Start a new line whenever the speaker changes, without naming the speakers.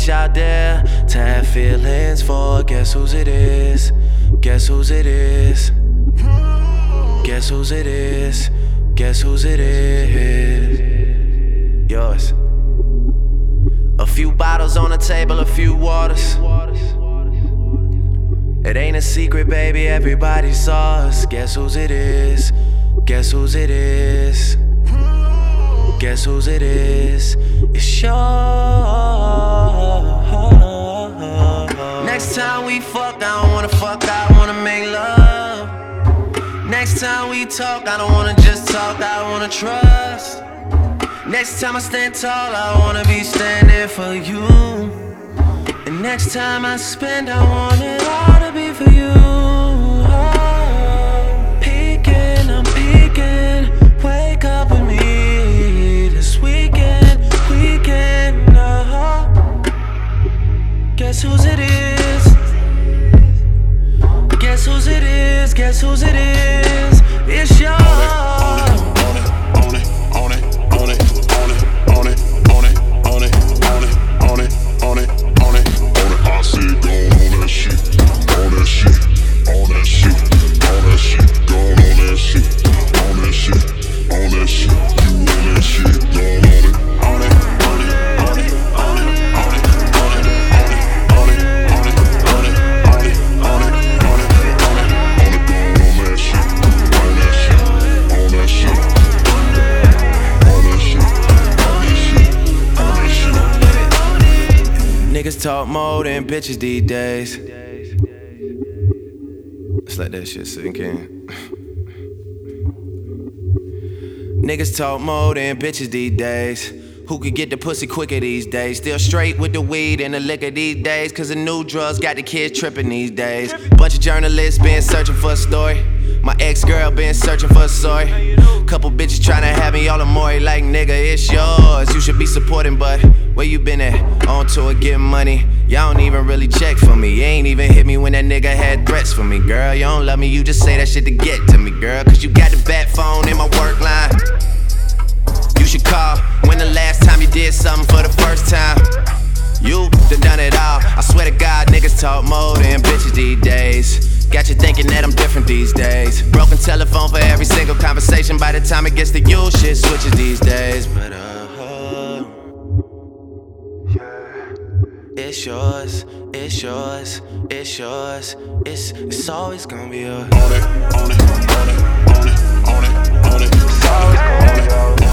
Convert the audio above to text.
much out there to have feelings for. Guess whose it is? Guess whose it is? Guess whose it is? Guess whose it is? Yours. A few bottles on the table, a few waters. It ain't a secret, baby, everybody saw us. Guess whose it is? Guess whose it is? Guess whose it is? It's yours. Next time we fuck, I don't wanna fuck, I wanna make love. Next time we talk, I don't wanna just talk, I wanna trust. Next time I stand tall, I wanna be standing for you. And next time I spend, I want it all to be for you. I'm peeking, wake up with me this weekend. Guess whose it is? Guess whose it is? Guess whose it is? It's yours. Niggas talk more than bitches these days. Let's let that shit sink in. Niggas talk more than bitches these days. Who could get the pussy quicker these days? Still straight with the weed and the liquor these days, cause the new drugs got the kids tripping these days. Bunch of journalists been searching for a story. My ex-girl been searching for a story. Couple bitches tryna have me all amore. Like, nigga, it's yours, you should be supporting, but where you been at? On tour getting money. Y'all don't even really check for me. You ain't even hit me when that nigga had threats for me. Girl, you don't love me, you just say that shit to get to me, girl. Cause you got the bat phone in my work line. You should call when the last time you did something for the first time. You done it all. I swear to God, niggas talk more than bitches these days. Got you thinking that I'm different these days. Broken telephone for every single conversation. By the time it gets to you, shit switches these days. But it's yours, it's yours, it's yours. It's always gonna be yours. On it, on it, on it, on it, on it, on it. It's always gonna be yours.